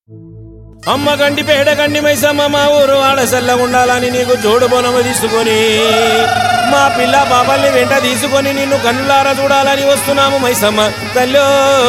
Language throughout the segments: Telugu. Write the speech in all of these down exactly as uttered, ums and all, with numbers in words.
అమ్మ గండి పేడ గండి మైసమ్మ మా ఊరు ఆడసల్ల ఉండాలని నీకు జోడు బోనము తీసుకొని మా పిల్ల బాబాల్ని వెంట తీసుకొని నిన్ను కన్నులారా చూడాలని వస్తున్నాము మైసమ్మ తల్లో.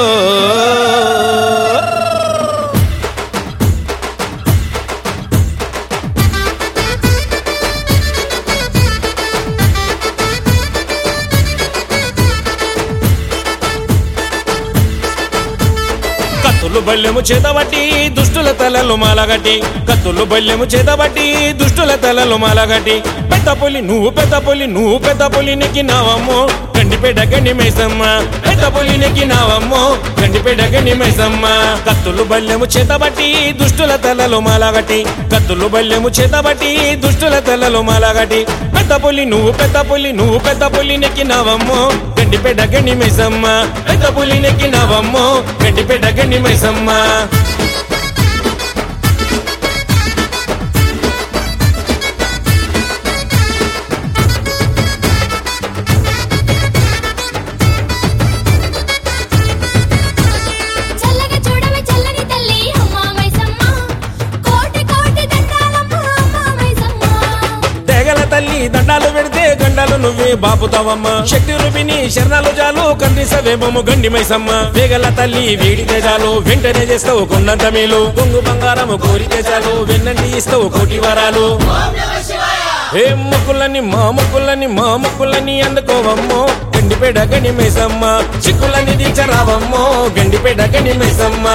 కత్తులు బల్లెము చేతబట్టి దుష్టుల తలలు మాలగట్టి కత్తులు బల్లెము చేతబట్టి దుష్టుల తలలు మాలగట్టి పెద్ద పులి నువ్వు పెద్ద పులి నువ్వు పెద్ద పులి నెక్కినావమ్మో గండిపేట గండి మైసమ్మ పెద్ద పులి నెక్కినావమ్మో గండిపేట గండి మైసమ్మ. కత్తులు బల్లెము చేతబట్టి దుష్టుల తలలు మాలగట్టి కత్తులు బల్లెము చేతబట్టి దుష్టుల తలలు మాలగట్టి పెద్ద పులి నువ్వు పెద్ద పులి నువ్వు పెద్ద పులి నెక్కినావమ్మో గండిపేట గండి మైసమ్మ పెద్ద పులి నెక్కినావమ్మో గండిపేట గండి మైసమ్మ. తల్లి దండాలు పెడితే గండాలు నువ్వే బాపుతావమ్మ శక్తి రూపిణి శరణాలు జాలు కందిసవేమము గండి మైసమ్మ. వేగల తల్లి వేడితే చాలు వెంటనే చేస్తావు కొండంత మేలు కొంగు బంగారము కోరితే చాలు వెన్నంటి ఇస్తావు కోటి వరాలు. ఏ మొక్కులని మా మొక్కులని మా మొక్కులని అందుకోవమ్మో గండిపేట గండి మైసమ్మ చిక్కులని దీచరావమ్మో గండిపేట గండి మైసమ్మ.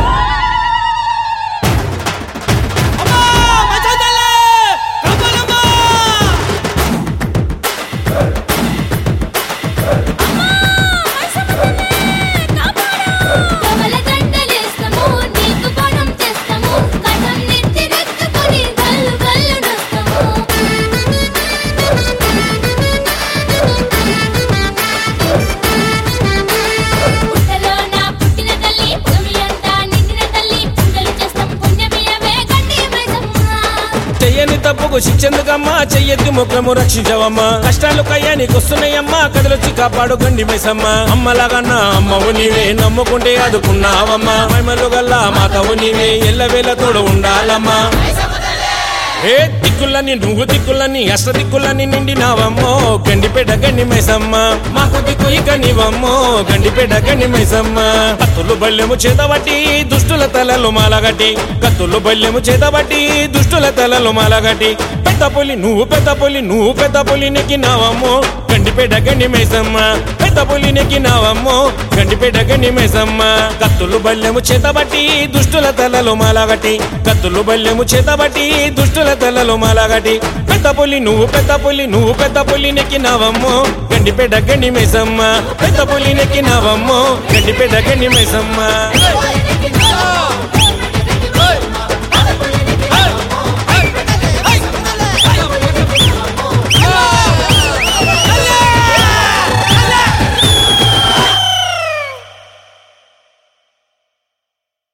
చెయ్యని తప్పుకు శిక్షెందుకమ్మా చెయ్యెత్తి ముఖము రక్షించవమ్మా కష్టాలు కయ్యానికి వస్తున్నాయమ్మా కదలొచ్చి కాపాడు గండి మైసమ్మ. అమ్మలాగన్నా అమ్మవు నీవే నమ్ముకుంటే అదుకున్నావమ్మా మైమలు గల్లా మాతవు నీవే ఎల్లవేళ తోడు ఉండాలమ్మా. ఏ దిక్కులని నువ్వు దిక్కులని అష్ట దిక్కులని నిండినావమ్మో గండిపేట గండి మైసమ్మ మాకు దిక్కు ఇక నీవమ్మో గండిపేట గండి మైసమ్మ. కత్తులు బల్లెము చేతబట్టి దుష్టుల తలలు మాలగట్టి కత్తులు బల్లెము చేతబట్టి దుష్టుల తలలు మాలగట్టి పెద్ద పులి నువ్వు పెద్ద పులి నువ్వు పెద్ద పులి నెక్కినావమ్మో గండిపేట గండి మైసమ్మ పెద్ద పులి నెక్కినావమ్మో గండిపేట గండి మైసమ్మ. కత్తులు బల్లెము చేతబట్టి దుష్టుల తలలు మాలగట్టి కత్తులు బల్లెము చేతబట్టి దుష్టుల తలలు మాలగట్టి పెద్ద పులి నువ్వు పెద్ద పులి నువ్వు పెద్ద పులి నెక్కినావమ్మో గండిపేట గండి మైసమ్మ పెద్ద పులి నెక్కినావమ్మో గండిపేట గండి మైసమ్మ.